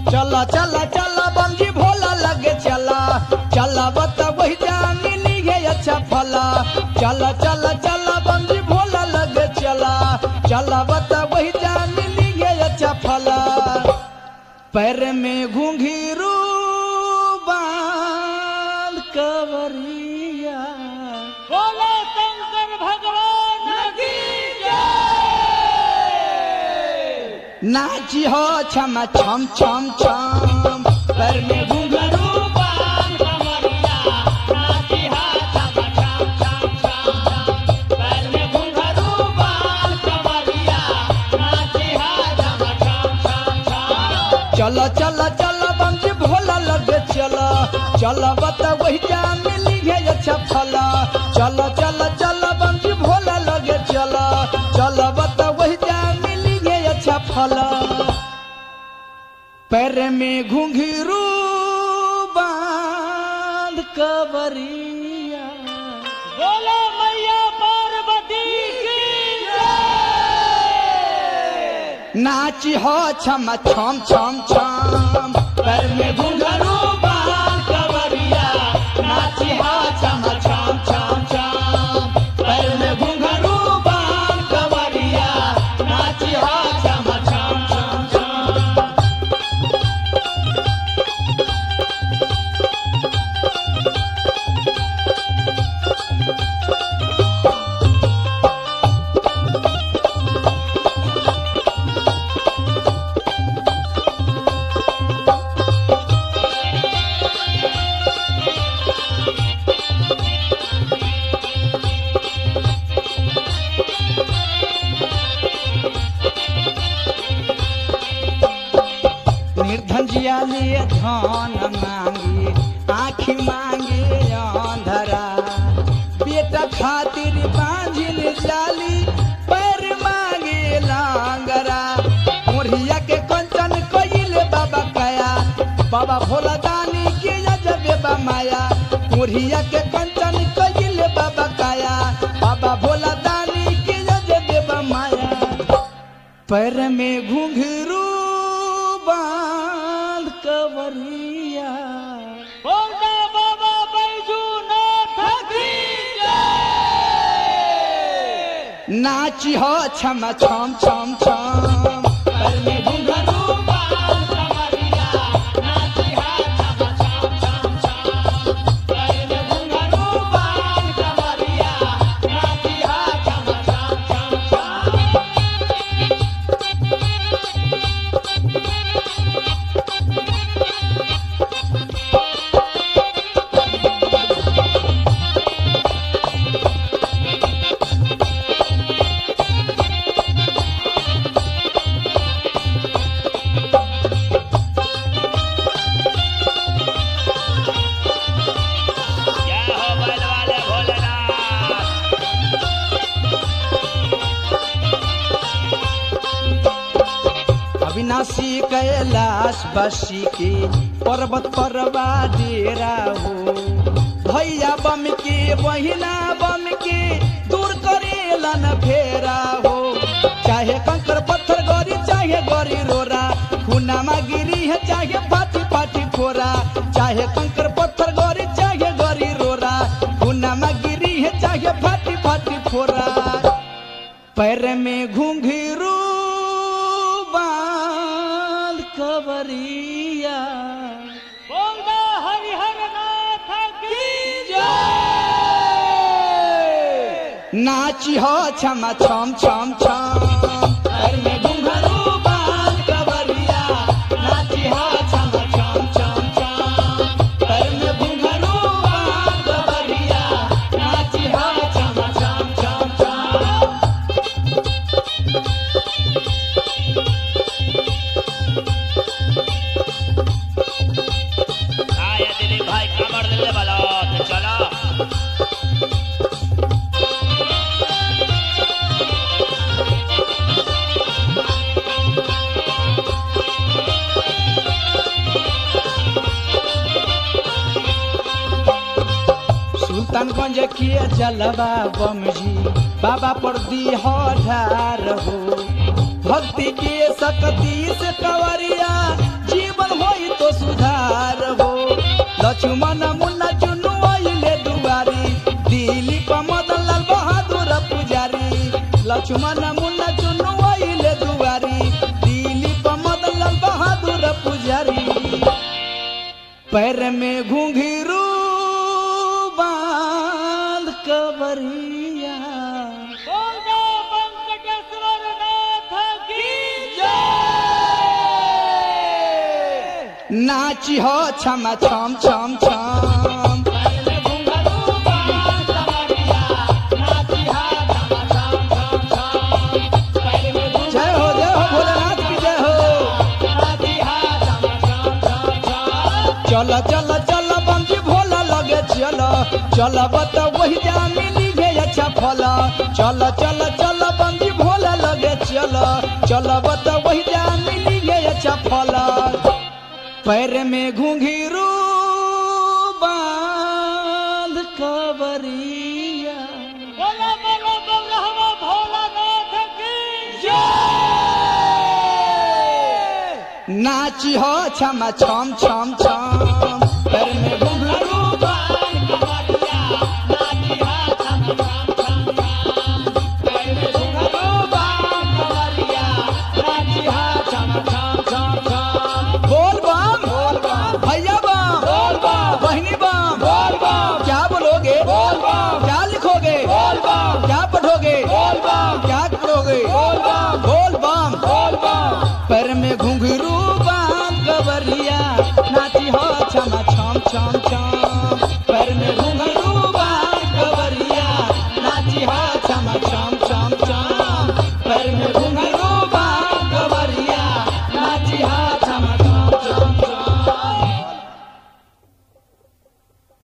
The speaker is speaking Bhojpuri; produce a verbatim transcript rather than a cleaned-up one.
चला चला चला बमजी भोला लगे चला चला बता वही जानी लीगे अच्छा फला चला चला चला बमजी भोला लगे चला चला बता वही जानी लीगे अच्छा फला पैर में घुंघरू बांध कवरिया बोलो शंकर भगवान की नाची हो छम छम छम छम पैर में घुंघरू बांध कवरिया नाची हा छम छम छम छम पैर में घुंघरू बांध कवरिया नाची हा छम छम छम छम चलो चलो चलो बमजी भोला लगे चलो चलो बता वही जान मिली है अच्छा फला चलो चलो चलो बमजी भोला लगे चलो चलो बता वही जान मिली है अच्छा फला पैर में घुंघरू बांध कवरिया बोलो मैया पार्वती की नाची हो छम छम छम छम पैर में घुंघरू बांध कवरिया नाची हो छम छम छम छम पैर में घुंघरू बांध कवरिया नाची हो छम छम छम छम निर्धन जिया लिए धन मांगे आँखी मांगे अंधरा बेटा खातिर बांझिल जाली पैर मांगे लांगरा मोरिया के कंचन कइले बाबा कया बाबा भोला दानी के अजबे बा माया मोरिया के कंचन कइले बाबा कया बाबा भोला दानी के अजबे बा माया पैर में घुंघरू बांध कवरिया बोलता बाबा बैजूनाथ की नाची हो छम छम छम छम पैर में घुंघरू बांध कवरिया नाची हा छम छम छम छम पैर में घुंघरू बांध कवरिया नाची हा छम छम छम छम क्या हो बैल वाले भोलेनाथ अविनाशी कैलाश बसी के पर्वत परवा डेरा हो भैया बम के बहिना बम के दूर करेलन फेरा हो चाहे कंकर पत्थर गरी चाहे गरी रोरा खुनामा गिरी है चाहे फाटी फाटी फोरा चाहे कंकर पत्थर गरी चाहे गरी रोरा खुनामा गिरी है चाहे फाटी फाटी फोरा पैर में घुंघरू बांध कवरिया बोलता हरिहर नाथ की नाची हो छम छम छम छम पैर में घुंघरू बांध कवरिया नाची हो छम छम छम छम पैर में घुंघरू बांध कवरिया नाची हो छम छम छम छम आया दिलीप भाई कमर दिले वाला तो चलो सुल्तानगंज किए जलवा बमजी बाबा पर दी हो ढार हो भक्ति के शक्ति से कवरिया जीवन हो लक्ष्मण मुन्ना चुनु आइले दुआरी दिलीप मदन लाल बहादुर पुजारी लक्ष्मण मुन्ना चुनु आइले दुआरी दिलीप मदन लाल बहादुर पुजारी पैर में घुंघरू बांध कवरिया बोल दो वेंकटेश्वर नाथ की नाची हो छम छम छम छम जय हो जय हो भोलेनाथ की जय हो चल चल चल बमजी भोला लगे चल चल बता वही जा मिली है अच्छा फल चल चल चल बमजी भोला लगे चल चल बता वही जा मिली है अच्छा फल पैर में घुंघरू बांध कवरिया बोलो बोलो बोलो हवा भोलानाथ की नाची हो छम छम छम छम पैर में घुंघरू बांध कवरिया नाची हा छम छम छम छम पैर में घुंघरू बांध कवरिया नाची हा छम छम छम छम बोल बम बोल बम भैया बम बोल बम बहनी बम बोल बम क्या बोलोगे बोल बम क्या लिखोगे बोल बम क्या पढ़ोगे बोल बम क्या करोगे बोल बम बोल बम बोल बम पैर में घुंघरू बांध कवरिया नाची हो छम छम छम छम पैर में घुंघरू बांध कवरिया नाची हो छम छम छम छम पैर में घुंघरू